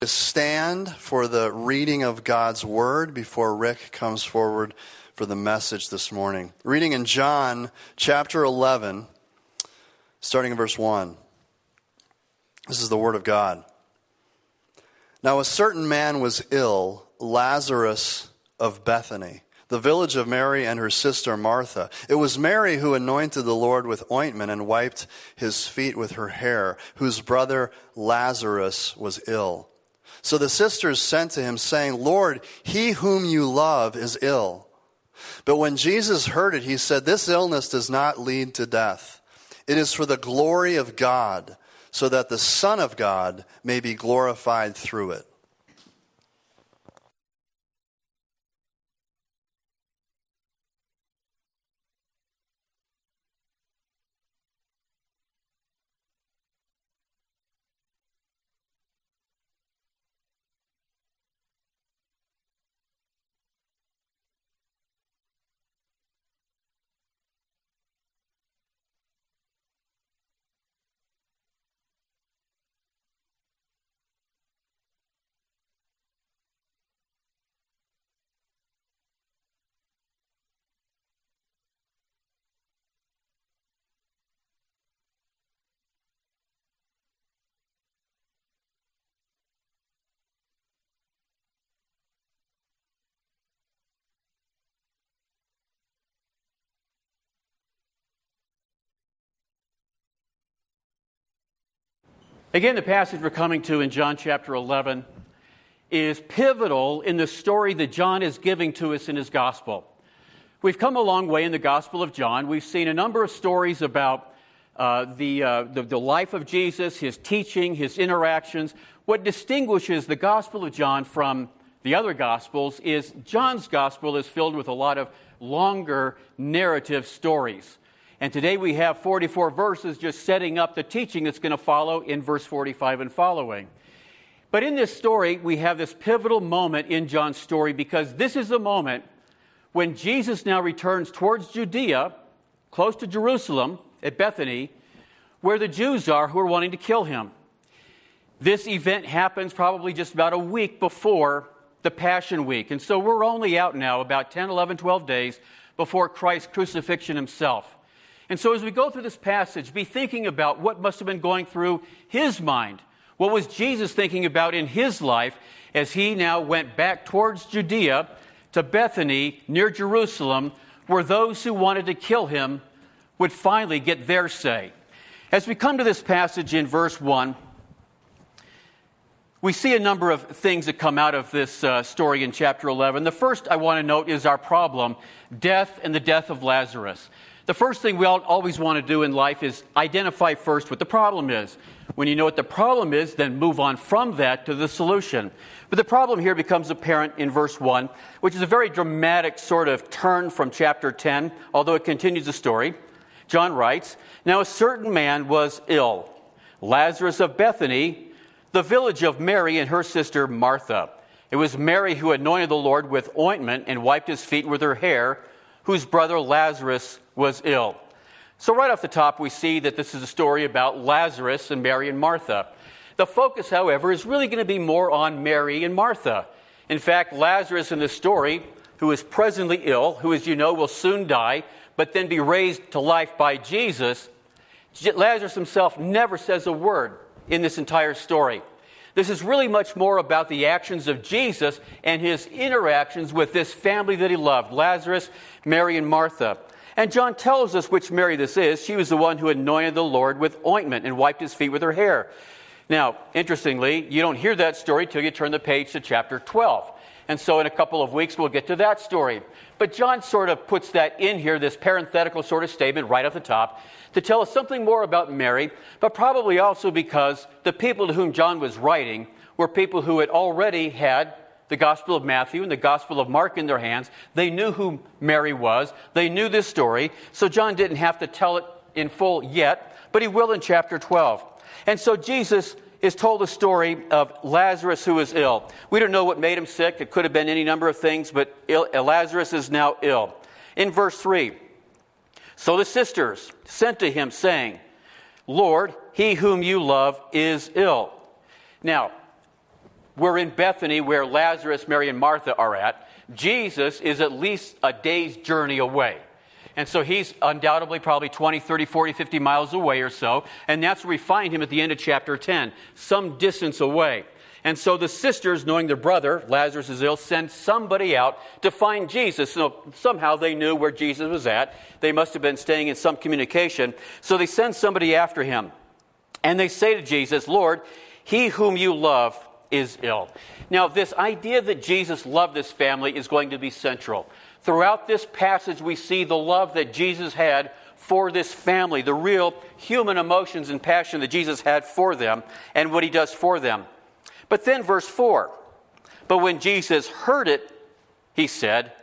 Stand for the reading of God's Word before Rick comes forward for the message this morning. Reading in John chapter 11, starting in verse 1. This is the Word of God. Now a certain man was ill, Lazarus of Bethany, the village of Mary and her sister Martha. It was Mary who anointed the Lord with ointment and wiped his feet with her hair, whose brother Lazarus was ill. So the sisters sent to him, saying, Lord, he whom you love is ill. But when Jesus heard it, he said, this illness does not lead to death. It is for the glory of God, so that the Son of God may be glorified through it. Again, the passage we're coming to in John chapter 11 is pivotal in the story that John is giving to us in his gospel. We've come a long way in the Gospel of John. We've seen a number of stories about the life of Jesus, his teaching, his interactions. What distinguishes the Gospel of John from the other Gospels is John's Gospel is filled with a lot of longer narrative stories. And today we have 44 verses just setting up the teaching that's going to follow in verse 45 and following. But in this story, we have this pivotal moment in John's story because this is the moment when Jesus now returns towards Judea, close to Jerusalem, at Bethany, where the Jews are who are wanting to kill him. This event happens probably just about a week before the Passion Week. And so we're only out now about 10, 11, 12 days before Christ's crucifixion himself. And so as we go through this passage, be thinking about what must have been going through his mind. What was Jesus thinking about in his life as he now went back towards Judea to Bethany near Jerusalem, where those who wanted to kill him would finally get their say. As we come to this passage in verse 1, we see a number of things that come out of this story in chapter 11. The first I want to note is our problem, death and the death of Lazarus. The first thing we always want to do in life is identify first what the problem is. When you know what the problem is, then move on from that to the solution. But the problem here becomes apparent in verse 1, which is a very dramatic sort of turn from chapter 10, although it continues the story. John writes, Now a certain man was ill, Lazarus of Bethany, the village of Mary and her sister Martha. It was Mary who anointed the Lord with ointment and wiped his feet with her hair, whose brother Lazarus was ill. So right off the top, we see that this is a story about Lazarus and Mary and Martha. The focus, however, is really going to be more on Mary and Martha. In fact, Lazarus in this story, who is presently ill, who, as you know, will soon die, but then be raised to life by Jesus, Lazarus himself never says a word in this entire story. This is really much more about the actions of Jesus and his interactions with this family that he loved, Lazarus, Mary, and Martha. And John tells us which Mary this is. She was the one who anointed the Lord with ointment and wiped his feet with her hair. Now, interestingly, you don't hear that story till you turn the page to chapter 12. And so in a couple of weeks, we'll get to that story. But John sort of puts that in here, this parenthetical sort of statement right off the top, to tell us something more about Mary, but probably also because the people to whom John was writing were people who had already had the Gospel of Matthew and the Gospel of Mark in their hands. They knew who Mary was. They knew this story. So John didn't have to tell it in full yet, but he will in chapter 12. And so Jesus is told a story of Lazarus who is ill. We don't know what made him sick. It could have been any number of things, but Lazarus is now ill. In verse 3, so the sisters sent to him, saying, Lord, he whom you love is ill. Now, we're in Bethany where Lazarus, Mary, and Martha are at. Jesus is at least a day's journey away. And so he's undoubtedly probably 20, 30, 40, 50 miles away or so. And that's where we find him at the end of chapter 10, some distance away. And so the sisters, knowing their brother, Lazarus is ill, send somebody out to find Jesus. So somehow they knew where Jesus was at. They must have been staying in some communication. So they send somebody after him. And they say to Jesus, Lord, he whom you love is ill. Now, this idea that Jesus loved this family is going to be central. Throughout this passage, we see the love that Jesus had for this family, the real human emotions and passion that Jesus had for them and what he does for them. But then verse 4, but when Jesus heard it, he said,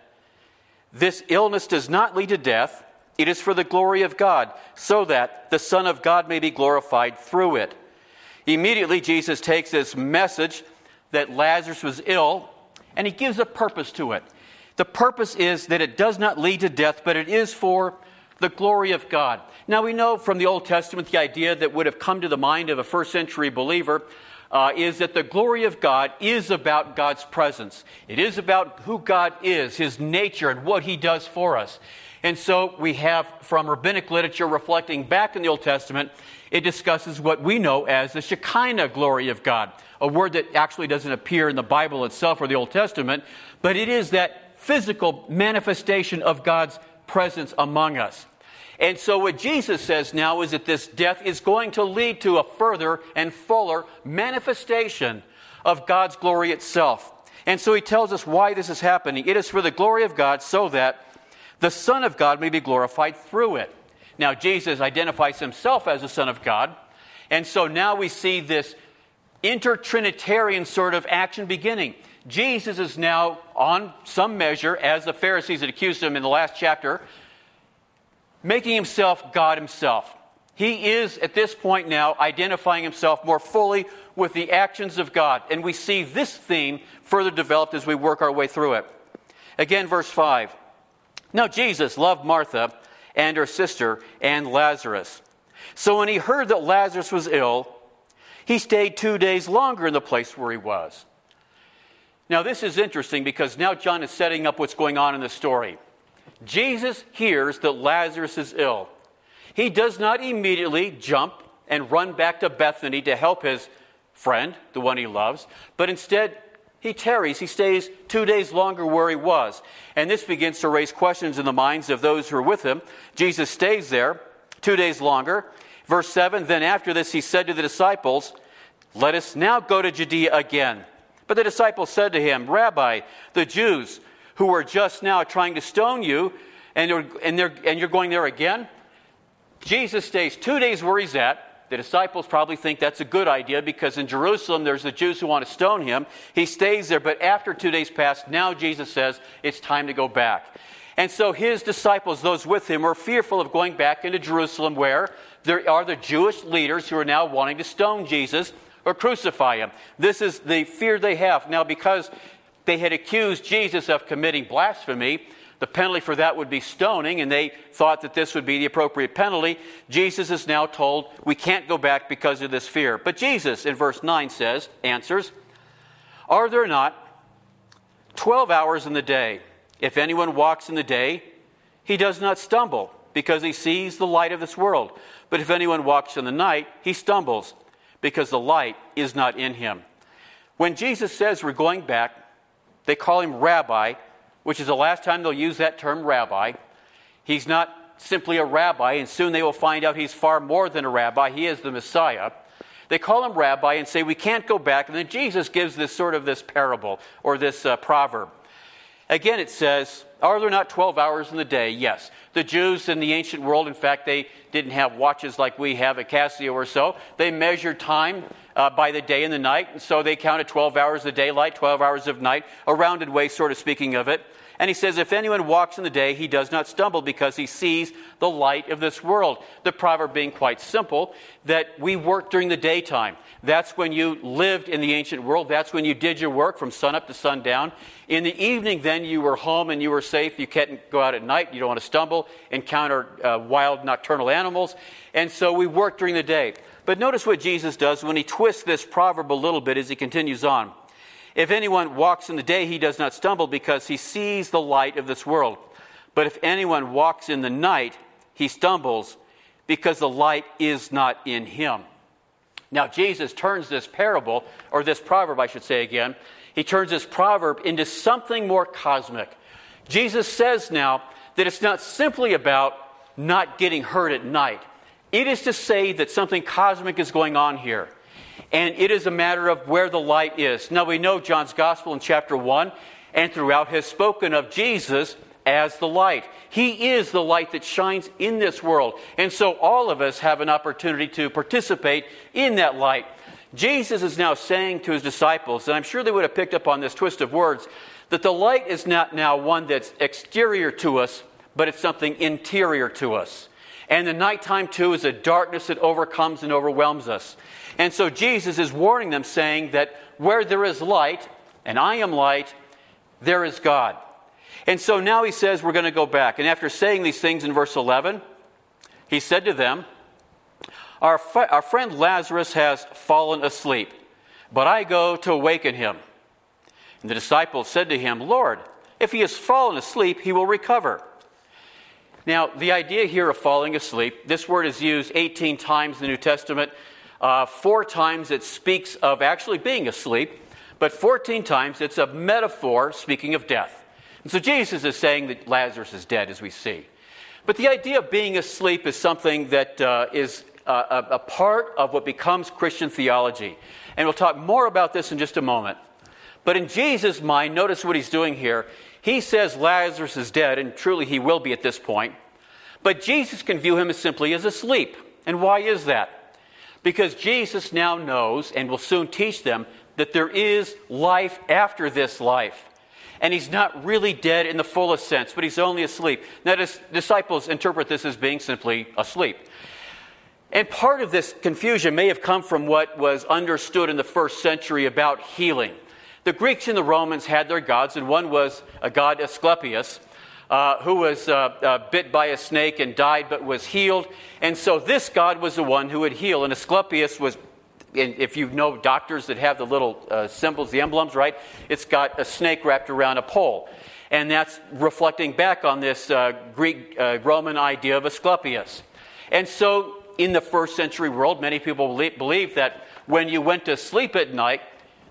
this illness does not lead to death. It is for the glory of God, so that the Son of God may be glorified through it. Immediately, Jesus takes this message that Lazarus was ill, and he gives a purpose to it. The purpose is that it does not lead to death, but it is for the glory of God. Now, we know from the Old Testament the idea that would have come to the mind of a first century believer is that the glory of God is about God's presence. It is about who God is, his nature, and what he does for us. And so we have from rabbinic literature reflecting back in the Old Testament, it discusses what we know as the Shekinah glory of God, a word that actually doesn't appear in the Bible itself or the Old Testament, but it is that physical manifestation of God's presence among us. And so what Jesus says now is that this death is going to lead to a further and fuller manifestation of God's glory itself. And so he tells us why this is happening. It is for the glory of God, so that the Son of God may be glorified through it. Now, Jesus identifies himself as the Son of God. And so now we see this intertrinitarian sort of action beginning. Jesus is now, on some measure, as the Pharisees had accused him in the last chapter, making himself God himself. He is, at this point now, identifying himself more fully with the actions of God. And we see this theme further developed as we work our way through it. Again, verse 5. Now Jesus loved Martha and her sister and Lazarus. So when he heard that Lazarus was ill, he stayed 2 days longer in the place where he was. Now this is interesting because now John is setting up what's going on in the story. Jesus hears that Lazarus is ill. He does not immediately jump and run back to Bethany to help his friend, the one he loves, but instead he tarries. He stays 2 days longer where he was. And this begins to raise questions in the minds of those who are with him. Jesus stays there 2 days longer. Verse 7, then after this he said to the disciples, let us now go to Judea again. But the disciples said to him, Rabbi, the Jews who were just now trying to stone you, and you're going there again? Jesus stays 2 days where he's at. The disciples probably think that's a good idea because in Jerusalem there's the Jews who want to stone him. He stays there, but after 2 days pass, now Jesus says it's time to go back. And so his disciples, those with him, were fearful of going back into Jerusalem where there are the Jewish leaders who are now wanting to stone Jesus or crucify him. This is the fear they have. Now, because they had accused Jesus of committing blasphemy, the penalty for that would be stoning, and they thought that this would be the appropriate penalty. Jesus is now told, we can't go back because of this fear. But Jesus, in verse 9 answers, are there not 12 hours in the day? If anyone walks in the day, he does not stumble, because he sees the light of this world. But if anyone walks in the night, he stumbles, because the light is not in him. When Jesus says we're going back, they call him Rabbi, which is the last time they'll use that term, rabbi. He's not simply a rabbi, and soon they will find out he's far more than a rabbi. He is the Messiah. They call him rabbi and say, we can't go back. And then Jesus gives this parable, or this proverb. Again, it says, are there not 12 hours in the day? Yes. The Jews in the ancient world, in fact, they didn't have watches like we have at Casio or so. They measured time by the day and the night. And so they counted 12 hours of daylight, 12 hours of night, a rounded way, sort of speaking of it. And he says, if anyone walks in the day, he does not stumble because he sees the light of this world. The proverb being quite simple, that we work during the daytime. That's when you lived in the ancient world. That's when you did your work from sun up to sundown. In the evening, then, you were home and you were safe. You can't go out at night. You don't want to stumble, encounter wild nocturnal animals. And so we work during the day. But notice what Jesus does when he twists this proverb a little bit as he continues on. If anyone walks in the day, he does not stumble because he sees the light of this world. But if anyone walks in the night, he stumbles because the light is not in him. Now, Jesus turns this parable, or this proverb, I should say again, he turns this proverb into something more cosmic. Jesus says now that it's not simply about not getting hurt at night. It is to say that something cosmic is going on here. And it is a matter of where the light is. Now, we know John's Gospel in chapter 1 and throughout has spoken of Jesus as the light. He is the light that shines in this world. And so all of us have an opportunity to participate in that light. Jesus is now saying to his disciples, and I'm sure they would have picked up on this twist of words, that the light is not now one that's exterior to us, but it's something interior to us. And the nighttime, too, is a darkness that overcomes and overwhelms us. And so Jesus is warning them, saying that where there is light, and I am light, there is God. And so now he says we're going to go back. And after saying these things in verse 11, he said to them, Our friend Lazarus has fallen asleep, but I go to awaken him. And the disciples said to him, Lord, if he has fallen asleep, he will recover. Now, the idea here of falling asleep, this word is used 18 times in the New Testament. 4 times it speaks of actually being asleep, but 14 times it's a metaphor speaking of death. And so Jesus is saying that Lazarus is dead, as we see. But the idea of being asleep is something that is a part of what becomes Christian theology. And we'll talk more about this in just a moment. But in Jesus' mind, notice what he's doing here. He says Lazarus is dead, and truly he will be at this point. But Jesus can view him as simply as asleep. And why is that? Because Jesus now knows, and will soon teach them, that there is life after this life. And he's not really dead in the fullest sense, but he's only asleep. Now, his disciples interpret this as being simply asleep. And part of this confusion may have come from what was understood in the first century about healing. The Greeks and the Romans had their gods, and one was a god Asclepius, who was bit by a snake and died but was healed. And so this god was the one who would heal. And Asclepius was, if you know doctors that have the little symbols, the emblems, right? It's got a snake wrapped around a pole. And that's reflecting back on this Greek-Roman idea of Asclepius. And so in the first century world, many people believed that when you went to sleep at night,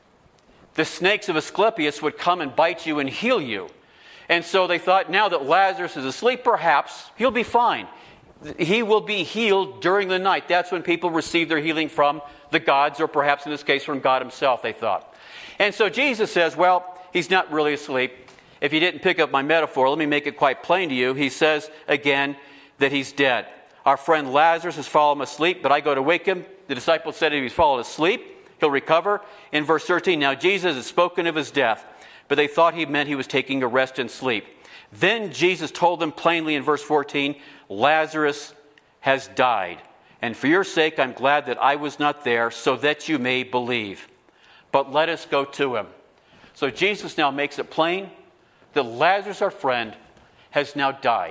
the snakes of Asclepius would come and bite you and heal you. And so they thought, now that Lazarus is asleep, perhaps he'll be fine. He will be healed during the night. That's when people receive their healing from the gods, or perhaps in this case from God himself, they thought. And so Jesus says, well, he's not really asleep. If you didn't pick up my metaphor, let me make it quite plain to you. He says again that he's dead. Our friend Lazarus has fallen asleep, but I go to wake him. The disciples said if he's fallen asleep, he'll recover. In verse 13, now Jesus has spoken of his death, but they thought he meant he was taking a rest and sleep. Then Jesus told them plainly in verse 14, Lazarus has died. And for your sake, I'm glad that I was not there, so that you may believe. But let us go to him. So Jesus now makes it plain that Lazarus, our friend, has now died.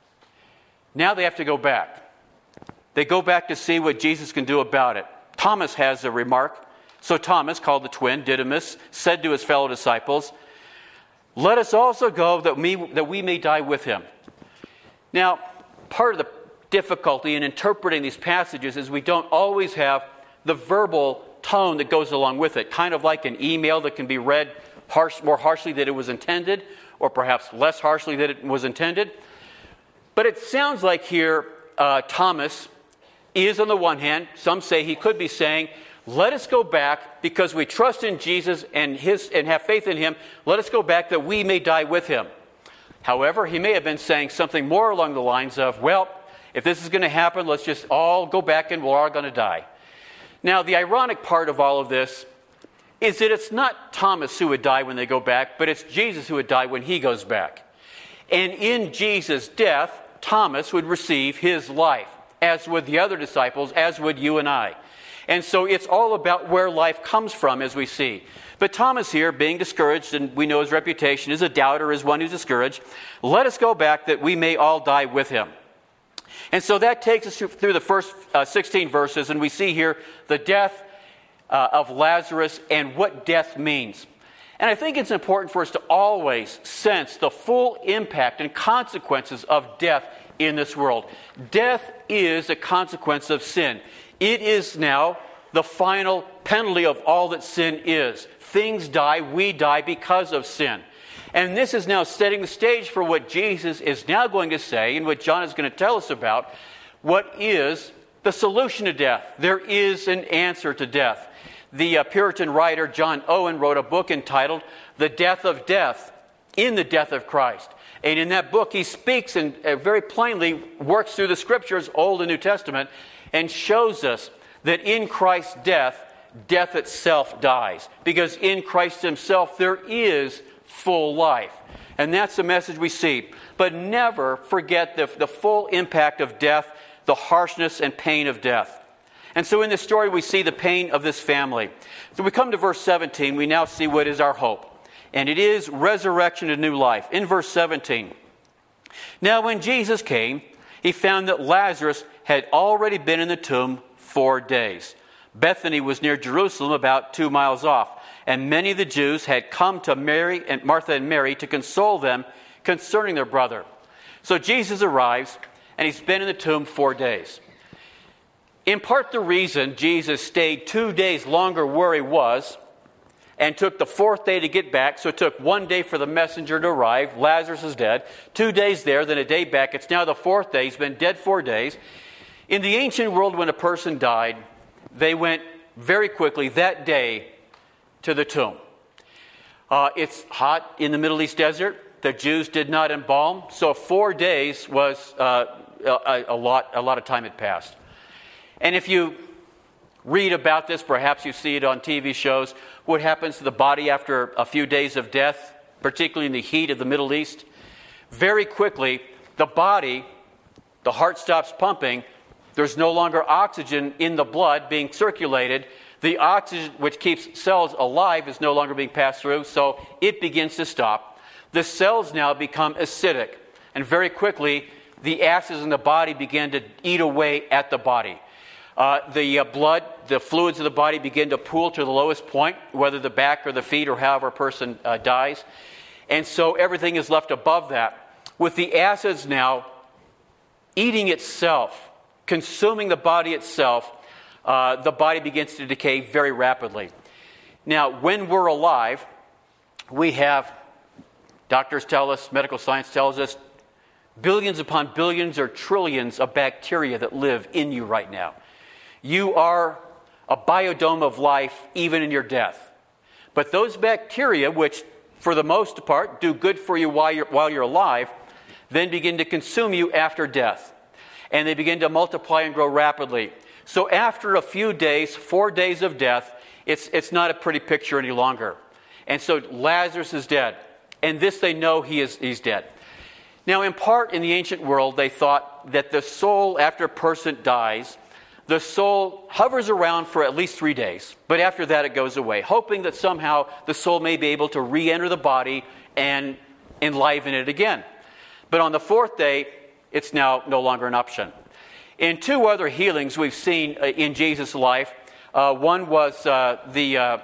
Now they have to go back. They go back to see what Jesus can do about it. Thomas has a remark. So Thomas, called the twin, Didymus, said to his fellow disciples, let us also go that we may die with him. Now, part of the difficulty in interpreting these passages is we don't always have the verbal tone that goes along with it, kind of like an email that can be read more harshly than it was intended, or perhaps less harshly than it was intended. But it sounds like here Thomas is, on the one hand, some say he could be saying, let us go back because we trust in Jesus and have faith in him. Let us go back that we may die with him. However, he may have been saying something more along the lines of, well, if this is going to happen, let's just all go back and we're all going to die. Now, the ironic part of all of this is that it's not Thomas who would die when they go back, but it's Jesus who would die when he goes back. And in Jesus' death, Thomas would receive his life, as would the other disciples, as would you and I. And so it's all about where life comes from, as we see. But Thomas here, being discouraged, and we know his reputation as a doubter, as one who's discouraged, let us go back that we may all die with him. And so that takes us through the first 16 verses, and we see here the death of Lazarus and what death means. And I think it's important for us to always sense the full impact and consequences of death in this world. Death is a consequence of sin. It is now the final penalty of all that sin is. Things die, we die because of sin. And this is now setting the stage for what Jesus is now going to say and what John is going to tell us about. What is the solution to death? There is an answer to death. The Puritan writer John Owen wrote a book entitled The Death of Death in the Death of Christ. And in that book he speaks and very plainly works through the Scriptures, Old and New Testament, and shows us that in Christ's death, death itself dies. Because in Christ himself there is full life. And that's the message we see. But never forget the full impact of death, the harshness and pain of death. And so in this story we see the pain of this family. So we come to verse 17, we now see what is our hope. And it is resurrection and new life. In verse 17, now when Jesus came, he found that Lazarus had already been in the tomb 4 days. Bethany was near Jerusalem, about 2 miles off. And many of the Jews had come to Martha and Mary to console them concerning their brother. So Jesus arrives, and he's been in the tomb 4 days. In part the reason Jesus stayed 2 days longer where he was and took the 4th day to get back, so it took 1 day for the messenger to arrive. Lazarus is dead. 2 days there, then a day back. It's now the 4th day. He's been dead 4 days. In the ancient world, when a person died, they went very quickly that day to the tomb. It's hot in the Middle East desert. The Jews did not embalm, so 4 days was a lot of time had passed. And if you read about this, perhaps you see it on TV shows, what happens to the body after a few days of death, particularly in the heat of the Middle East. Very quickly, the body, the heart stops pumping. There's no longer oxygen in the blood being circulated. The oxygen which keeps cells alive is no longer being passed through, so it begins to stop. The cells now become acidic, and very quickly, the acids in the body begin to eat away at the body. The blood, the fluids of the body begin to pool to the lowest point, whether the back or the feet or however a person dies. And so everything is left above that. With the acids now eating itself, consuming the body itself, the body begins to decay very rapidly. Now, when we're alive, we have, doctors tell us, medical science tells us, billions upon billions or trillions of bacteria that live in you right now. You are a biodome of life even in your death. But those bacteria, which for the most part do good for you while you're alive, then begin to consume you after death. And they begin to multiply and grow rapidly. So after a few days, 4 days of death, it's not a pretty picture any longer. And so Lazarus is dead. And this they know he's dead. Now, in part, in the ancient world, they thought that the soul, after a person dies, the soul hovers around for at least 3 days. But after that, it goes away, hoping that somehow the soul may be able to re-enter the body and enliven it again. But on the 4th day, it's now no longer an option. In 2 other healings we've seen in Jesus' life, one was the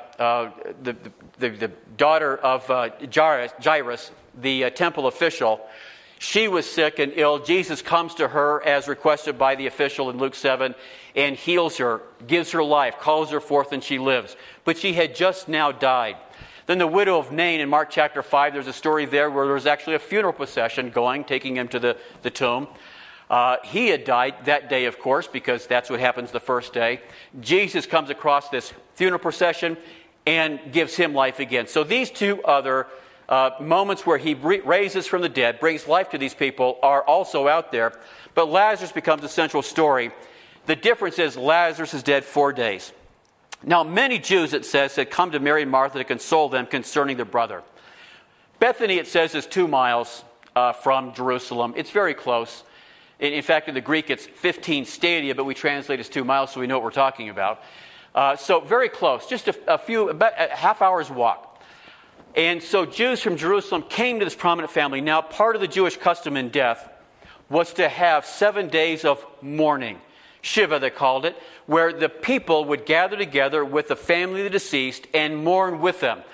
daughter of Jairus, the temple official. She was sick and ill. Jesus comes to her as requested by the official in Luke 7 and heals her, gives her life, calls her forth, and she lives. But she had just now died. Then the widow of Nain in Mark chapter 5, there's a story there where there's actually a funeral procession taking him to the tomb. He had died that day, of course, because that's what happens the first day. Jesus comes across this funeral procession and gives him life again. So these 2 other moments where he raises from the dead, brings life to these people, are also out there. But Lazarus becomes a central story. The difference is Lazarus is dead 4 days. Now, many Jews, it says, had come to Mary and Martha to console them concerning their brother. Bethany, it says, is 2 miles from Jerusalem. It's very close. In fact, in the Greek, it's 15 stadia, but we translate as 2 miles, so we know what we're talking about. So very close, just about a half hour's walk. And so Jews from Jerusalem came to this prominent family. Now, part of the Jewish custom in death was to have 7 days of mourning. Shiva, they called it, where the people would gather together with the family of the deceased and mourn with them.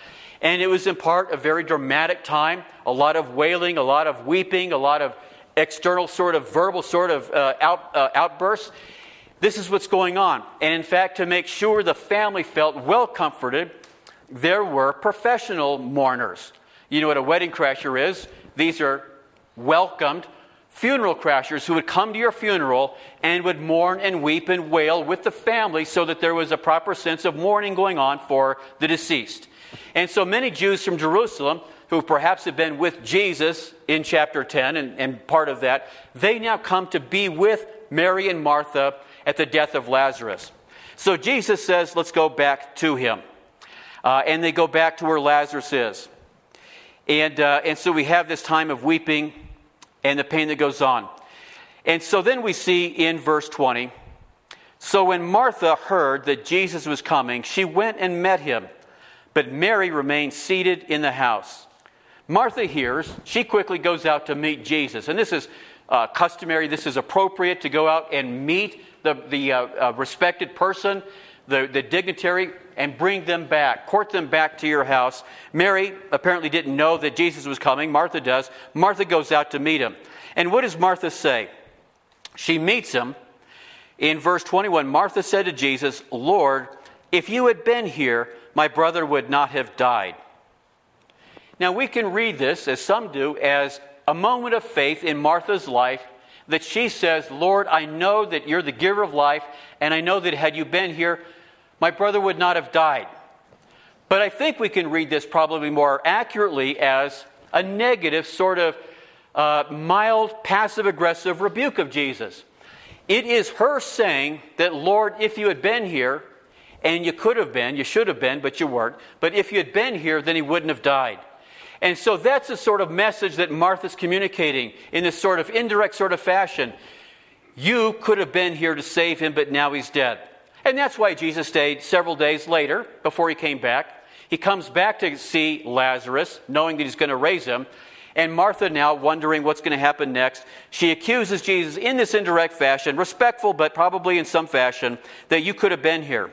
And it was in part a very dramatic time, a lot of wailing, a lot of weeping, a lot of external sort of verbal sort of outbursts. This is what's going on. And in fact, to make sure the family felt well comforted, there were professional mourners. You know what a wedding crasher is? These are welcomed funeral crashers who would come to your funeral and would mourn and weep and wail with the family so that there was a proper sense of mourning going on for the deceased. And so many Jews from Jerusalem, who perhaps have been with Jesus in chapter 10 and part of that, they now come to be with Mary and Martha at the death of Lazarus. So Jesus says, let's go back to him. And they go back to where Lazarus is. And so we have this time of weeping and the pain that goes on. And so then we see in verse 20, so when Martha heard that Jesus was coming, she went and met him, but Mary remained seated in the house. Martha hears, she quickly goes out to meet Jesus. And this is customary, this is appropriate to go out and meet the respected person, the dignitary, and bring them back, court them back to your house. Mary apparently didn't know that Jesus was coming. Martha does. Martha goes out to meet him. And what does Martha say? She meets him. In verse 21, Martha said to Jesus, Lord, if you had been here, my brother would not have died. Now we can read this, as some do, as a moment of faith in Martha's life, that she says, Lord, I know that you're the giver of life, and I know that had you been here, my brother would not have died. But I think we can read this probably more accurately as a negative sort of mild, passive-aggressive rebuke of Jesus. It is her saying that, Lord, if you had been here, and you could have been, you should have been, but you weren't, but if you had been here, then he wouldn't have died. And so that's the sort of message that Martha's communicating in this sort of indirect sort of fashion. You could have been here to save him, but now he's dead. And that's why Jesus stayed several days later before he came back. He comes back to see Lazarus, knowing that he's going to raise him. And Martha, now wondering what's going to happen next, she accuses Jesus in this indirect fashion, respectful but probably in some fashion, that you could have been here.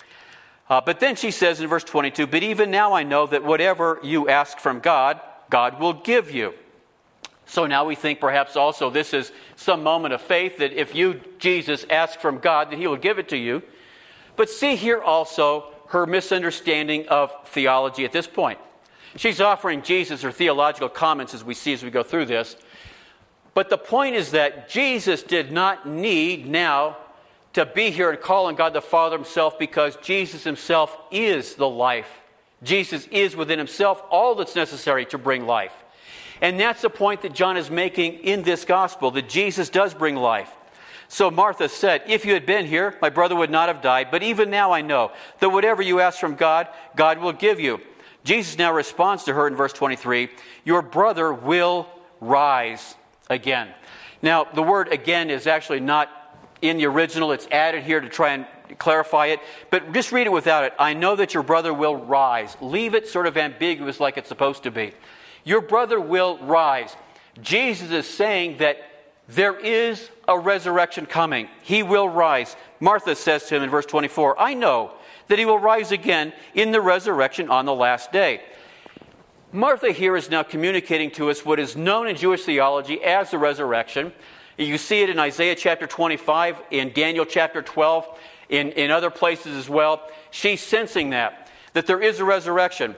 But then she says in verse 22, but even now I know that whatever you ask from God, God will give you. So now we think perhaps also this is some moment of faith that if you, Jesus, ask from God, that he will give it to you. But see here also her misunderstanding of theology at this point. She's offering Jesus her theological comments as we see as we go through this. But the point is that Jesus did not need now to be here and call on God the Father himself, because Jesus himself is the life. Jesus is within himself all that's necessary to bring life. And that's the point that John is making in this gospel, that Jesus does bring life. So Martha said, if you had been here, my brother would not have died. But even now I know that whatever you ask from God, God will give you. Jesus now responds to her in verse 23, your brother will rise again. Now, the word again is actually not in the original. It's added here to try and clarify it. But just read it without it. I know that your brother will rise. Leave it sort of ambiguous like it's supposed to be. Your brother will rise. Jesus is saying that there is a resurrection coming. He will rise. Martha says to him in verse 24, I know that he will rise again in the resurrection on the last day. Martha here is now communicating to us what is known in Jewish theology as the resurrection. You see it in Isaiah chapter 25, in Daniel chapter 12, in other places as well. She's sensing that there is a resurrection.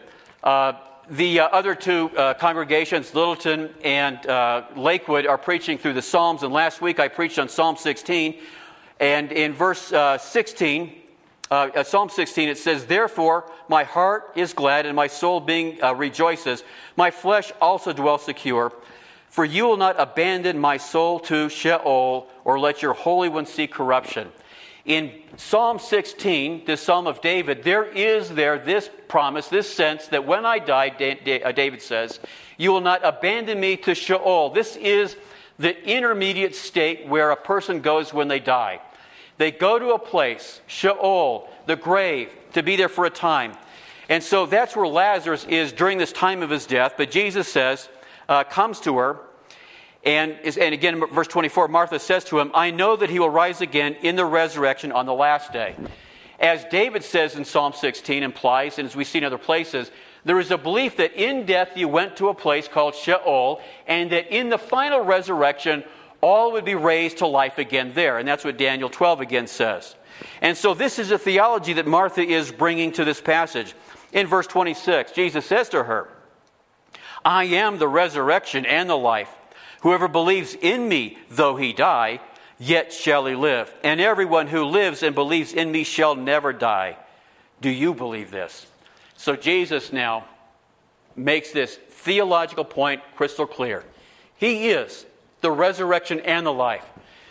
The other two congregations, Littleton and Lakewood, are preaching through the Psalms. And last week I preached on Psalm 16. And in verse 16, Psalm 16, it says, therefore my heart is glad and my soul rejoices. My flesh also dwells secure. For you will not abandon my soul to Sheol, or let your Holy One see corruption. In Psalm 16, the Psalm of David, there is this promise, this sense that when I die, David says, you will not abandon me to Sheol. This is the intermediate state where a person goes when they die. They go to a place, Sheol, the grave, to be there for a time. And so that's where Lazarus is during this time of his death. But Jesus says, comes to her, and again, verse 24, Martha says to him, I know that he will rise again in the resurrection on the last day. As David says in Psalm 16 implies, and as we see in other places, There is a belief that in death you went to a place called Sheol, and that in the final resurrection, all would be raised to life again there. And that's what Daniel 12 again says. And so this is a theology that Martha is bringing to this passage. In verse 26, Jesus says to her, I am the resurrection and the life. Whoever believes in me, though he die, yet shall he live. And everyone who lives and believes in me shall never die. Do you believe this? So Jesus now makes this theological point crystal clear. He is the resurrection and the life.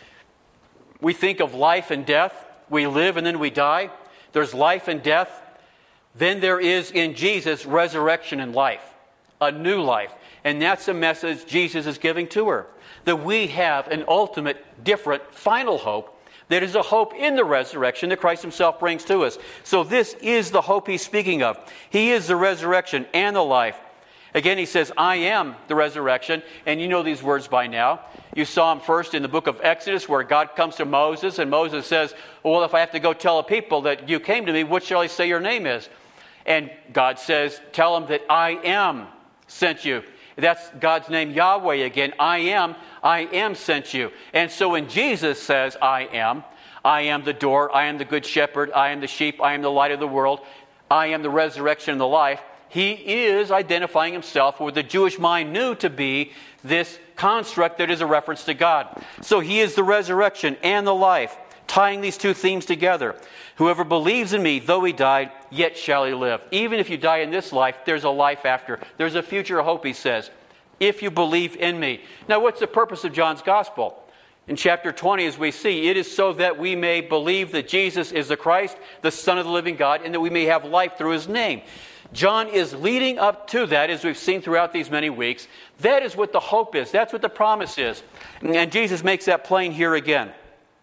We think of life and death. We live and then we die. There's life and death. Then there is in Jesus resurrection and life, a new life. And that's a message Jesus is giving to her. That we have an ultimate, different, final hope. That is a hope in the resurrection that Christ himself brings to us. So this is the hope he's speaking of. He is the resurrection and the life. Again, he says, I am the resurrection. And you know these words by now. You saw them first in the book of Exodus where God comes to Moses. And Moses says, well, if I have to go tell a people that you came to me, what shall I say your name is? And God says, tell them that I am sent you. That's God's name, Yahweh again. I am sent you. And so when Jesus says, I am the door, I am the good shepherd, I am the sheep, I am the light of the world, I am the resurrection and the life, he is identifying himself with the Jewish mind knew to be this construct that is a reference to God. So he is the resurrection and the life, tying these two themes together. Whoever believes in me, though he died, yet shall he live. Even if you die in this life, there's a life after. There's a future hope, he says, if you believe in me. Now, what's the purpose of John's gospel? In chapter 20, as we see, it is so that we may believe that Jesus is the Christ, the Son of the living God, and that we may have life through his name. John is leading up to that, as we've seen throughout these many weeks. That is what the hope is. That's what the promise is. And Jesus makes that plain here again.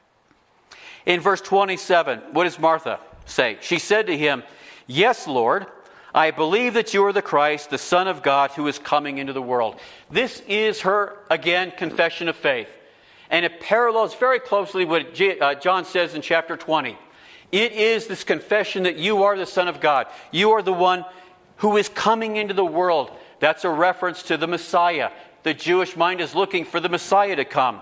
In verse 27, what does Martha say? She said to him, yes, Lord, I believe that you are the Christ, the Son of God, who is coming into the world. This is her, again, confession of faith. And it parallels very closely what John says in chapter 20. It is this confession that you are the Son of God. You are the one who is coming into the world. That's a reference to the Messiah. The Jewish mind is looking for the Messiah to come.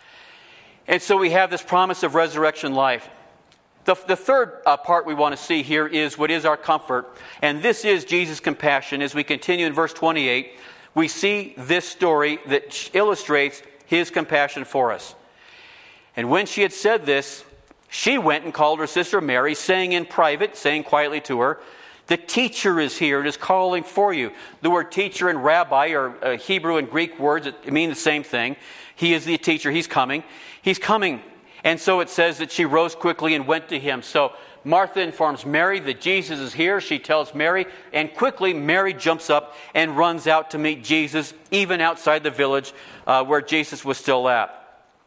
And so we have this promise of resurrection life. The third part we want to see here is what is our comfort. And this is Jesus' compassion. As we continue in verse 28, we see this story that illustrates his compassion for us. And when she had said this, she went and called her sister Mary, saying in private, saying quietly to her, the teacher is here and is calling for you. The word teacher and rabbi are Hebrew and Greek words that mean the same thing. He is the teacher. He's coming. He's coming. And so it says that she rose quickly and went to him. So Martha informs Mary that Jesus is here. She tells Mary, and quickly Mary jumps up and runs out to meet Jesus, even outside the village where Jesus was still at.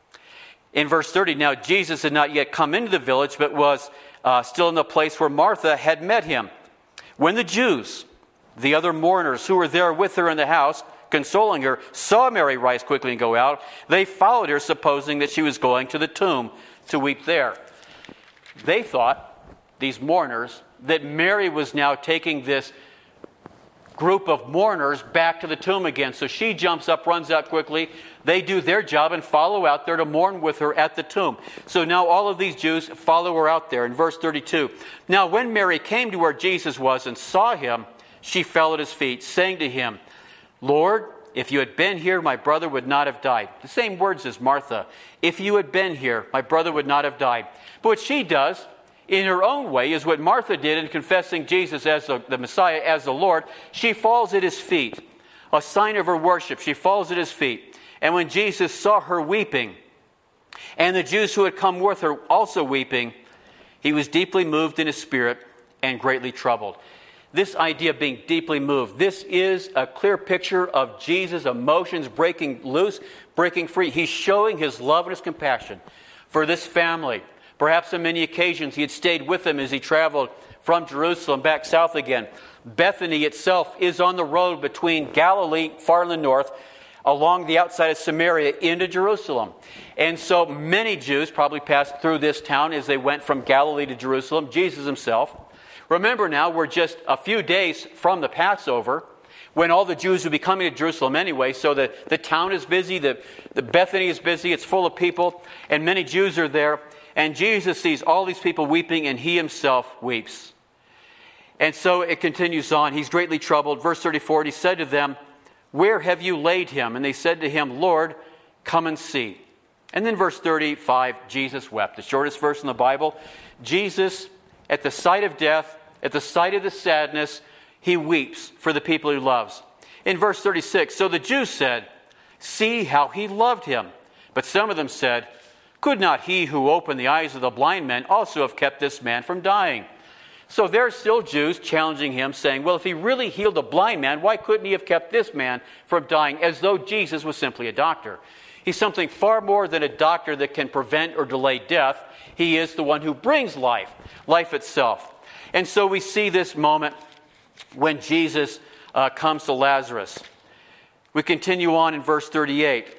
In verse 30, now Jesus had not yet come into the village, but was still in the place where Martha had met him. When the Jews, the other mourners who were there with her in the house, consoling her, saw Mary rise quickly and go out, they followed her, supposing that she was going to the tomb to weep there. They thought, these mourners, that Mary was now taking this group of mourners back to the tomb again. So she jumps up, runs out quickly. They do their job and follow out there to mourn with her at the tomb. So now all of these Jews follow her out there. In verse 32, now when Mary came to where Jesus was and saw him, she fell at his feet, saying to him, Lord, if you had been here, my brother would not have died. The same words as Martha. If you had been here, my brother would not have died. But what she does, in her own way, is what Martha did in confessing Jesus as the Messiah, as the Lord. She falls at his feet. A sign of her worship. She falls at his feet. And when Jesus saw her weeping, and the Jews who had come with her also weeping, he was deeply moved in his spirit and greatly troubled. This idea of being deeply moved, this is a clear picture of Jesus' emotions breaking loose, breaking free. He's showing his love and his compassion for this family. Perhaps on many occasions he had stayed with them as he traveled from Jerusalem back south again. Bethany itself is on the road between Galilee, far in the north, along the outside of Samaria into Jerusalem. And so many Jews probably passed through this town as they went from Galilee to Jerusalem. Jesus himself Remember now, we're just a few days from the Passover, when all the Jews will be coming to Jerusalem anyway, so the town is busy, the Bethany is busy, it's full of people, and many Jews are there. And Jesus sees all these people weeping, and he himself weeps. And so it continues on. He's greatly troubled. Verse 34, he said to them, "Where have you laid him?" And they said to him, "Lord, come and see." And then verse 35, Jesus wept. The shortest verse in the Bible. Jesus, at the sight of death, at the sight of the sadness, he weeps for the people he loves. In verse 36, so the Jews said, "See how he loved him." But some of them said, "Could not he who opened the eyes of the blind men also have kept this man from dying?" So there are still Jews challenging him, saying, well, if he really healed a blind man, why couldn't he have kept this man from dying? As though Jesus was simply a doctor. He's something far more than a doctor that can prevent or delay death. He is the one who brings life, life itself. And so we see this moment when Jesus comes to Lazarus. We continue on in verse 38.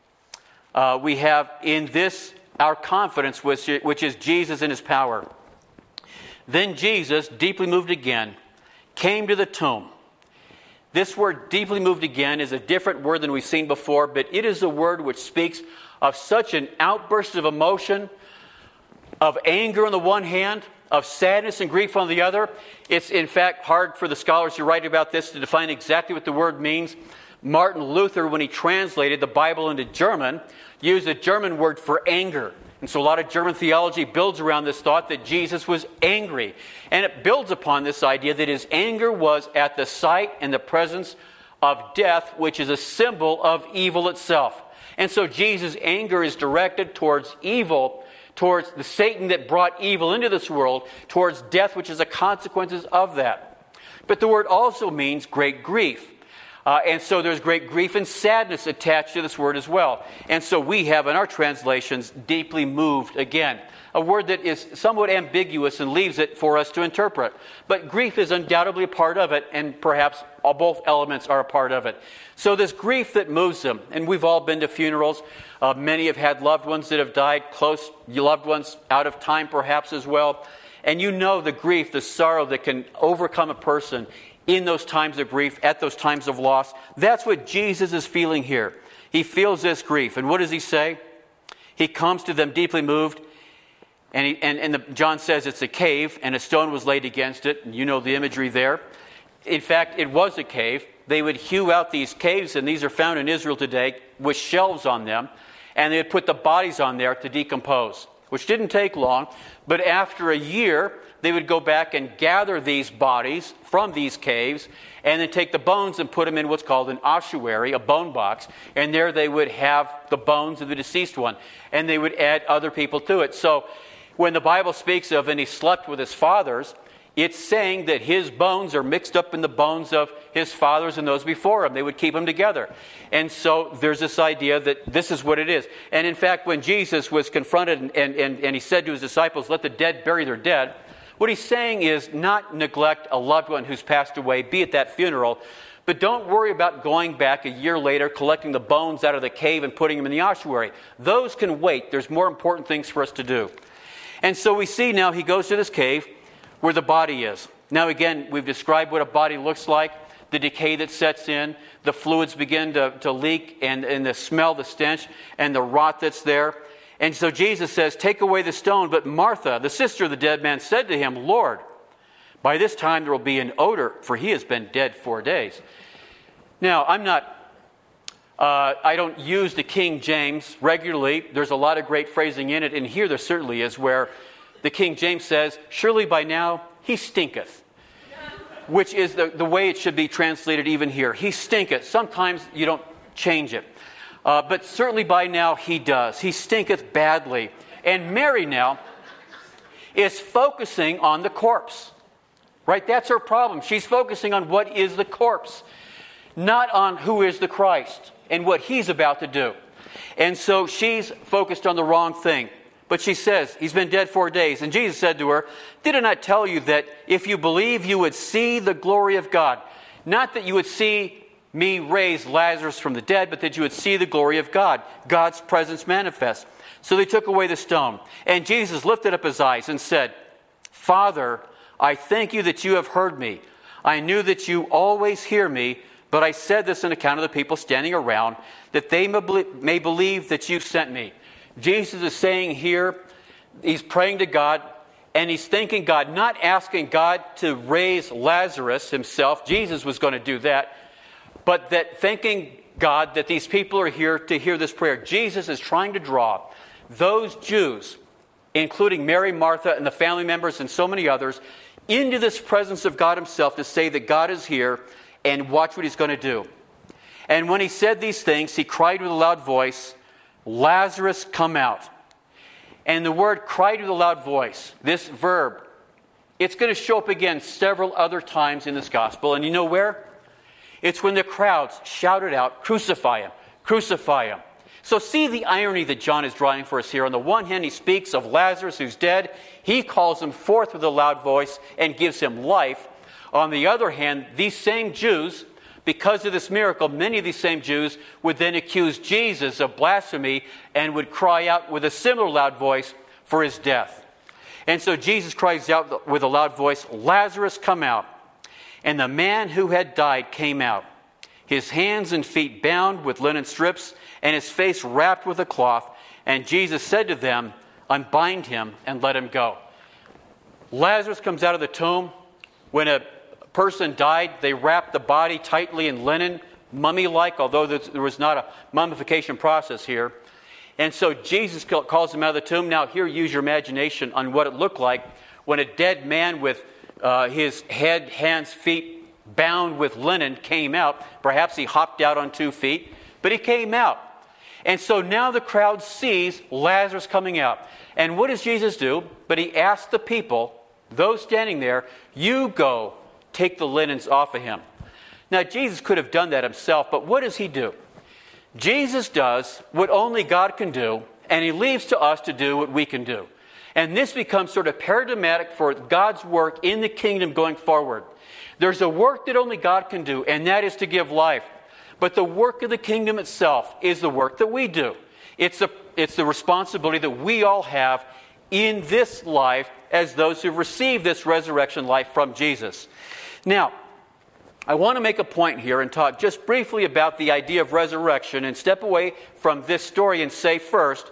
We have in this our confidence, which is Jesus and his power. Then Jesus, deeply moved again, came to the tomb. This word, deeply moved again, is a different word than we've seen before, but it is a word which speaks of such an outburst of emotion, of anger on the one hand, of sadness and grief on the other. It's in fact hard for the scholars who write about this to define exactly what the word means. Martin Luther, when he translated the Bible into German, used a German word for anger. And so a lot of German theology builds around this thought that Jesus was angry. And it builds upon this idea that his anger was at the sight and the presence of death, which is a symbol of evil itself. And so Jesus' anger is directed towards evil, towards the Satan that brought evil into this world, towards death, which is the consequences of that. But the word also means great grief. And so there's great grief and sadness attached to this word as well. And so we have in our translations, deeply moved again. A word that is somewhat ambiguous and leaves it for us to interpret. But grief is undoubtedly a part of it, and perhaps both elements are a part of it. So this grief that moves them, and we've all been to funerals. Many have had loved ones that have died, close loved ones out of time perhaps as well. And you know the grief, the sorrow that can overcome a person in those times of grief, at those times of loss. That's what Jesus is feeling here. He feels this grief. And what does he say? He comes to them deeply moved. And John says it's a cave, and a stone was laid against it. And you know the imagery there. In fact, it was a cave. They would hew out these caves, and these are found in Israel today, with shelves on them. And they would put the bodies on there to decompose, which didn't take long. But after a year, they would go back and gather these bodies from these caves and then take the bones and put them in what's called an ossuary, a bone box. And there they would have the bones of the deceased one. And they would add other people to it. So when the Bible speaks of, and he slept with his fathers, it's saying that his bones are mixed up in the bones of his fathers and those before him. They would keep them together. And so there's this idea that this is what it is. And in fact, when Jesus was confronted and he said to his disciples, "Let the dead bury their dead," what he's saying is not neglect a loved one who's passed away, be at that funeral, but don't worry about going back a year later, collecting the bones out of the cave and putting them in the ossuary. Those can wait. There's more important things for us to do. And so we see now he goes to this cave where the body is. Now again, we've described what a body looks like, the decay that sets in, the fluids begin to leak, and the smell, the stench, and the rot that's there. And so Jesus says, "Take away the stone." But Martha, the sister of the dead man, said to him, "Lord, by this time there will be an odor, for he has been dead 4 days." Now, I don't use the King James regularly. There's a lot of great phrasing in it, and here there certainly is, where the King James says, "Surely by now he stinketh," which is the way it should be translated even here. He stinketh. Sometimes you don't change it. But certainly by now he does. He stinketh badly. And Mary now is focusing on the corpse. Right? That's her problem. She's focusing on what is the corpse, not on who is the Christ and what he's about to do. And so she's focused on the wrong thing. But she says, "He's been dead 4 days." And Jesus said to her, "Did I not tell you that if you believe, you would see the glory of God? Not that you would see me raise Lazarus from the dead, but that you would see the glory of God, God's presence manifest." So they took away the stone. And Jesus lifted up his eyes and said, "Father, I thank you that you have heard me. I knew that you always hear me, but I said this on account of the people standing around, that they may believe that you sent me. Jesus is saying here, he's praying to God, and he's thanking God, not asking God to raise Lazarus himself. Jesus was going to do that. But that thanking God that these people are here to hear this prayer. Jesus is trying to draw those Jews, including Mary, Martha, and the family members and so many others, into this presence of God himself to say that God is here and watch what he's going to do. And when he said these things, he cried with a loud voice, Lazarus, come out. And the word cried with a loud voice, this verb, it's going to show up again several other times in this gospel. And you know where? It's when the crowds shouted out, crucify him, crucify him. So see the irony that John is drawing for us here. On the one hand, he speaks of Lazarus who's dead. He calls him forth with a loud voice and gives him life. On the other hand, these same Jews, because of this miracle, many of these same Jews would then accuse Jesus of blasphemy and would cry out with a similar loud voice for his death. And so Jesus cries out with a loud voice, Lazarus, come out. And the man who had died came out, his hands and feet bound with linen strips, and his face wrapped with a cloth. And Jesus said to them, unbind him and let him go. Lazarus comes out of the tomb. When a person died, they wrapped the body tightly in linen, mummy-like, although there was not a mummification process here. And so Jesus calls him out of the tomb. Now here, use your imagination on what it looked like when a dead man with his head, hands, feet bound with linen came out. Perhaps he hopped out on 2 feet, but he came out. And so now the crowd sees Lazarus coming out. And what does Jesus do? But he asks the people, those standing there, you go take the linens off of him. Now Jesus could have done that himself, but what does he do? Jesus does what only God can do, and he leaves to us to do what we can do. And this becomes sort of paradigmatic for God's work in the kingdom going forward. There's a work that only God can do, and that is to give life. But the work of the kingdom itself is the work that we do. It's the responsibility that we all have in this life as those who receive this resurrection life from Jesus. Now, I want to make a point here and talk just briefly about the idea of resurrection and step away from this story and say first,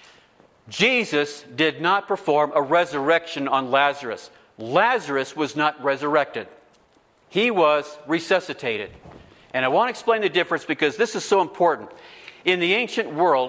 Jesus did not perform a resurrection on Lazarus. Lazarus was not resurrected. He was resuscitated. And I want to explain the difference because this is so important. In the ancient world,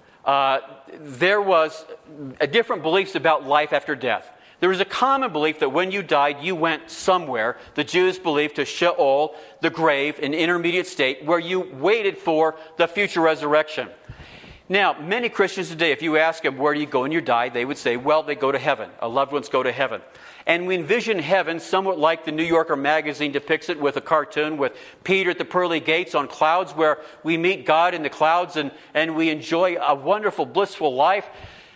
there was different beliefs about life after death. There was a common belief that when you died, you went somewhere. The Jews believed to Sheol, the grave, an intermediate state, where you waited for the future resurrection. Now, many Christians today, if you ask them, where do you go when you die? They would say, well, they go to heaven. Loved ones go to heaven. And we envision heaven somewhat like the New Yorker magazine depicts it with a cartoon with Peter at the pearly gates on clouds where we meet God in the clouds and we enjoy a wonderful, blissful life,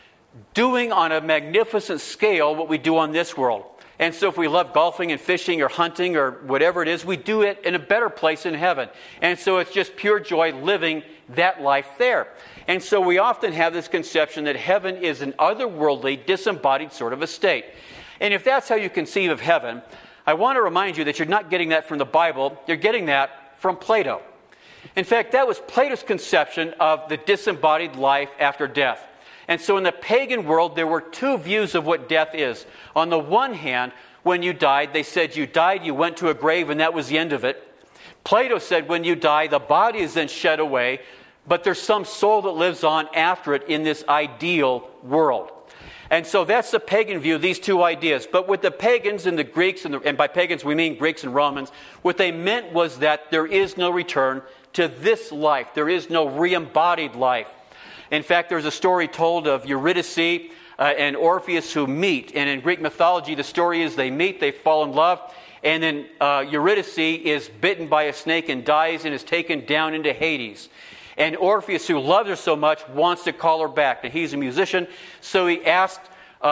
doing on a magnificent scale what we do on this world. And so if we love golfing and fishing or hunting or whatever it is, we do it in a better place in heaven. And so it's just pure joy living that life there. And so we often have this conception that heaven is an otherworldly, disembodied sort of a state. And if that's how you conceive of heaven, I want to remind you that you're not getting that from the Bible. You're getting that from Plato. In fact, that was Plato's conception of the disembodied life after death. And so in the pagan world, there were two views of what death is. On the one hand, when you died, they said you died, you went to a grave, and that was the end of it. Plato said when you die, the body is then shed away, but there's some soul that lives on after it in this ideal world. And so that's the pagan view, these two ideas. But with the pagans and the Greeks, and by pagans we mean Greeks and Romans, what they meant was that there is no return to this life. There is no re-embodied life. In fact, there's a story told of Eurydice and Orpheus who meet. And in Greek mythology, the story is they meet, they fall in love, and then Eurydice is bitten by a snake and dies and is taken down into Hades. And Orpheus, who loves her so much, wants to call her back. Now, he's a musician, so he asked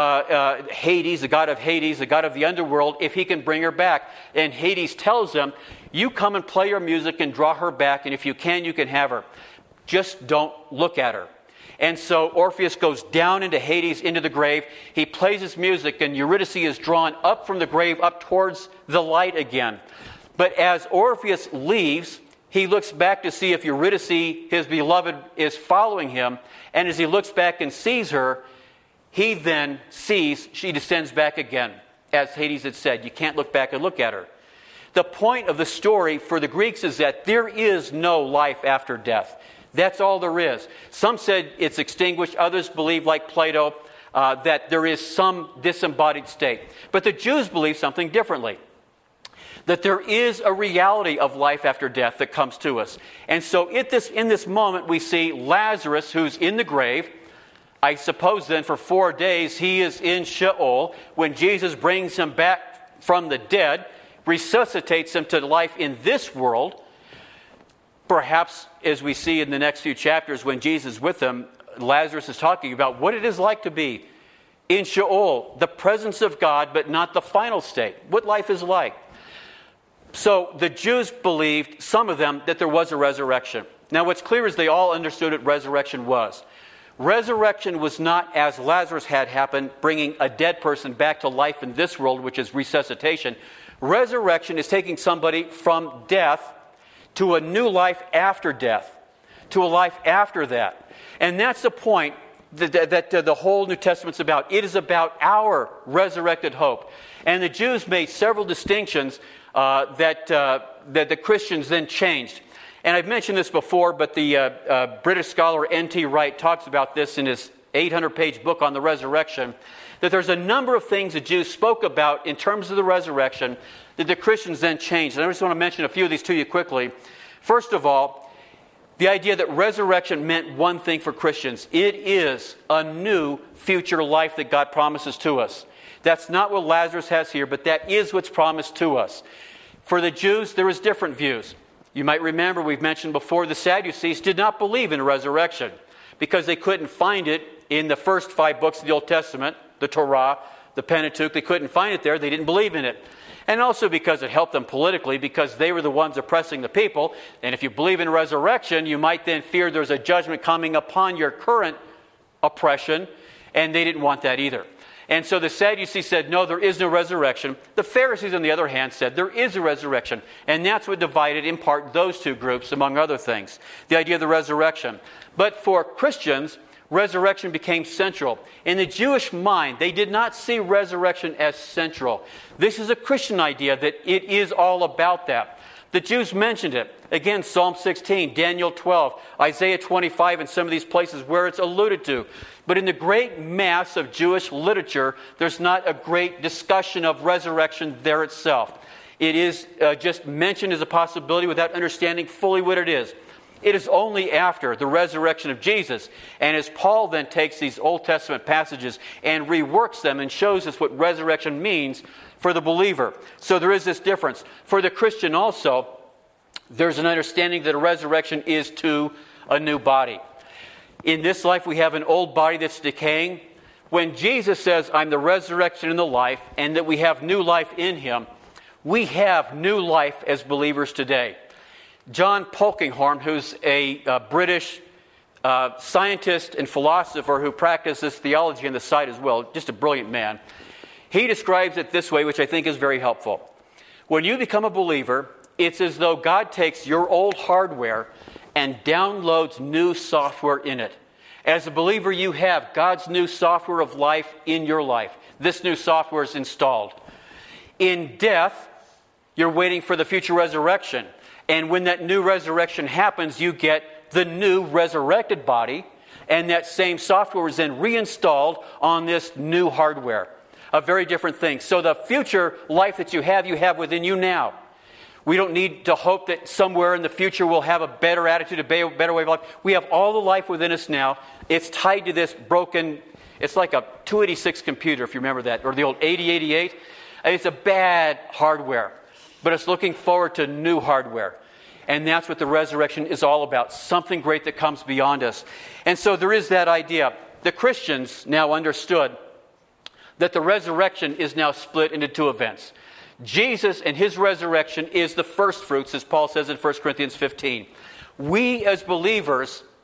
Hades, the god of the underworld, if he can bring her back. And Hades tells him, you come and play your music and draw her back, and if you can have her. Just don't look at her. And so Orpheus goes down into Hades, into the grave. He plays his music, and Eurydice is drawn up from the grave, up towards the light again. But as Orpheus leaves, he looks back to see if Eurydice, his beloved, is following him. And as he looks back and sees her, he then sees she descends back again. As Hades had said, you can't look back and look at her. The point of the story for the Greeks is that there is no life after death. That's all there is. Some said it's extinguished. Others believe, like Plato, that there is some disembodied state. But the Jews believe something differently. That there is a reality of life after death that comes to us. And so in this moment we see Lazarus, who's in the grave. I suppose then for 4 days he is in Sheol. When Jesus brings him back from the dead, resuscitates him to life in this world. Perhaps, as we see in the next few chapters, when Jesus is with them, Lazarus is talking about what it is like to be in Sheol, the presence of God, but not the final state, what life is like. So the Jews believed, some of them, that there was a resurrection. Now what's clear is they all understood what resurrection was. Resurrection was not, as Lazarus had happened, bringing a dead person back to life in this world, which is resuscitation. Resurrection is taking somebody from death to a new life after death, to a life after that. And that's the point that the whole New Testament's about. It is about our resurrected hope. And the Jews made several distinctions that the Christians then changed. And I've mentioned this before, but the British scholar N.T. Wright talks about this in his 800-page book on the resurrection, that there's a number of things the Jews spoke about in terms of the resurrection that the Christians then changed. And I just want to mention a few of these to you quickly. First of all, the idea that resurrection meant one thing for Christians. It is a new future life that God promises to us. That's not what Lazarus has here, but that is what's promised to us. For the Jews, there is different views. You might remember, we've mentioned before, the Sadducees did not believe in resurrection because they couldn't find it in the first 5 books of the Old Testament, the Torah, the Pentateuch. They couldn't find it there. They didn't believe in it. And also because it helped them politically, because they were the ones oppressing the people. And if you believe in resurrection, you might then fear there's a judgment coming upon your current oppression, and they didn't want that either. And so the Sadducees said, no, there is no resurrection. The Pharisees, on the other hand, said there is a resurrection. And that's what divided, in part, those two groups, among other things. The idea of the resurrection. But for Christians, resurrection became central. In the Jewish mind, they did not see resurrection as central. This is a Christian idea that it is all about that. The Jews mentioned it. Again, Psalm 16, Daniel 12, Isaiah 25, and some of these places where it's alluded to. But in the great mass of Jewish literature, there's not a great discussion of resurrection there itself. It is just mentioned as a possibility without understanding fully what it is. It is only after the resurrection of Jesus, and as Paul then takes these Old Testament passages and reworks them and shows us what resurrection means for the believer. So there is this difference. For the Christian also, there's an understanding that a resurrection is to a new body. In this life we have an old body that's decaying. When Jesus says, I'm the resurrection and the life, and that we have new life in Him, we have new life as believers today. John Polkinghorne, who's a British scientist and philosopher who practices theology on the side as well, just a brilliant man, he describes it this way, which I think is very helpful. When you become a believer, it's as though God takes your old hardware and downloads new software in it. As a believer, you have God's new software of life in your life. This new software is installed. In death, you're waiting for the future resurrection. And when that new resurrection happens, you get the new resurrected body, and that same software is then reinstalled on this new hardware. A very different thing. So the future life that you have within you now. We don't need to hope that somewhere in the future we'll have a better attitude, a better way of life. We have all the life within us now. It's tied to this broken, it's like a 286 computer, if you remember that, or the old 8088. It's a bad hardware, but it's looking forward to new hardware. And that's what the resurrection is all about, something great that comes beyond us. And so there is that idea. The Christians now understood that the resurrection is now split into 2 events. Jesus and His resurrection is the first fruits, as Paul says in 1 Corinthians 15. We as believers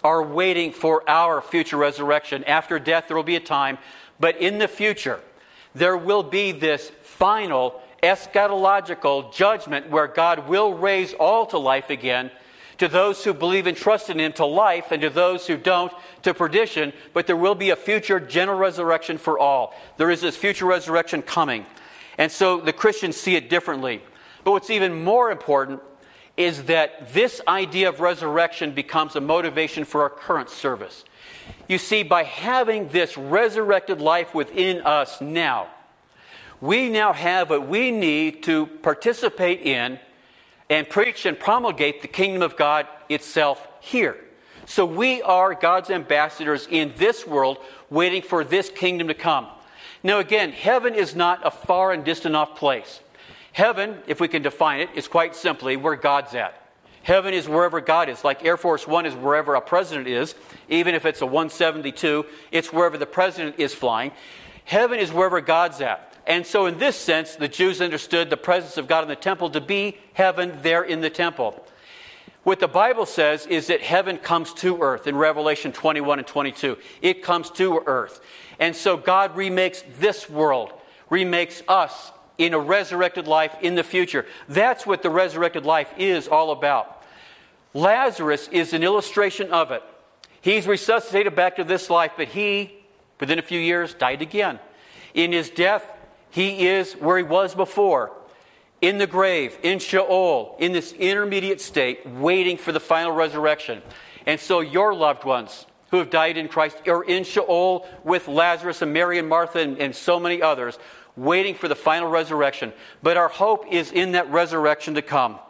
are waiting for our future resurrection. After death, there will be a time, but in the future, there will be this final eschatological judgment where God will raise all to life again, to those who believe and trust in Him to life, and to those who don't to perdition. But there will be a future general resurrection for all. There is this future resurrection coming. And so the Christians see it differently. But what's even more important is that this idea of resurrection becomes a motivation for our current service. You see, by having this resurrected life within us now, we now have what we need to participate in and preach and promulgate the kingdom of God itself here. So we are God's ambassadors in this world, waiting for this kingdom to come. Now again, heaven is not a far and distant off place. Heaven, if we can define it, is quite simply where God's at. Heaven is wherever God is. Like Air Force One is wherever a president is. Even if it's a 172, it's wherever the president is flying. Heaven is wherever God's at. And so in this sense, the Jews understood the presence of God in the temple to be heaven there in the temple. What the Bible says is that heaven comes to earth in Revelation 21 and 22. It comes to earth. And so God remakes this world, remakes us in a resurrected life in the future. That's what the resurrected life is all about. Lazarus is an illustration of it. He's resuscitated back to this life, but he, within a few years, died again. In his death, he is where he was before, in the grave, in Sheol, in this intermediate state, waiting for the final resurrection. And so your loved ones who have died in Christ are in Sheol with Lazarus and Mary and Martha and so many others, waiting for the final resurrection. But our hope is in that resurrection to come.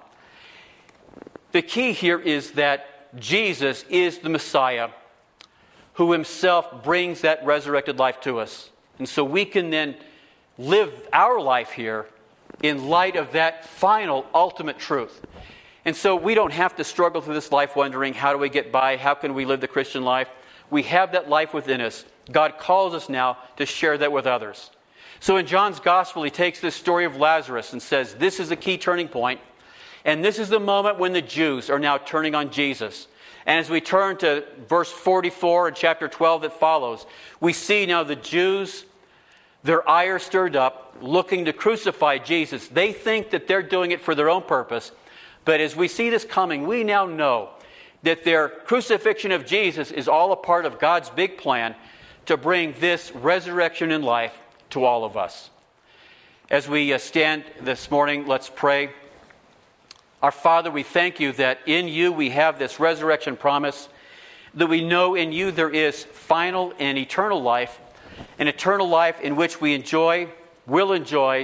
The key here is that Jesus is the Messiah who himself brings that resurrected life to us. And so we can then live our life here in light of that final, ultimate truth. And so we don't have to struggle through this life wondering, how do we get by? How can we live the Christian life? We have that life within us. God calls us now to share that with others. So in John's Gospel, he takes this story of Lazarus and says, this is the key turning point. And this is the moment when the Jews are now turning on Jesus. And as we turn to verse 44 in chapter 12 that follows, we see now the Jews, their ire stirred up, looking to crucify Jesus. They think that they're doing it for their own purpose. But as we see this coming, we now know that their crucifixion of Jesus is all a part of God's big plan to bring this resurrection in life to all of us. As we stand this morning, let's pray. Our Father, we thank you that in you we have this resurrection promise, that we know in you there is final and eternal life, an eternal life in which we will enjoy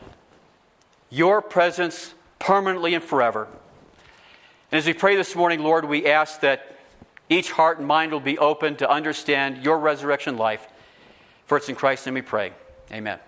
your presence permanently and forever. And as we pray this morning, Lord, we ask that each heart and mind will be open to understand your resurrection life. For it's in Christ's name we pray. Amen.